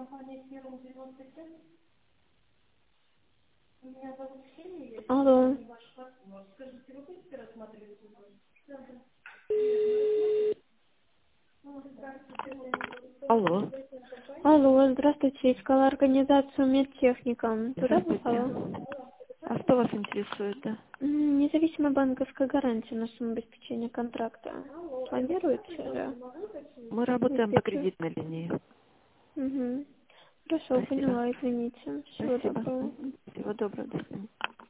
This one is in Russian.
Алло. Алло. Алло, здравствуйте. Искала организацию медтехника. Туда Здравствуйте. попала? А что вас интересует, да? Независимая банковская гарантия на сумму обеспечения контракта. Планируете, да? Мы работаем по Инспекцию? кредитной линии. Угу. Хорошо, Спасибо. поняла, извините. Всего Спасибо. доброго. Всего доброго. До свидания.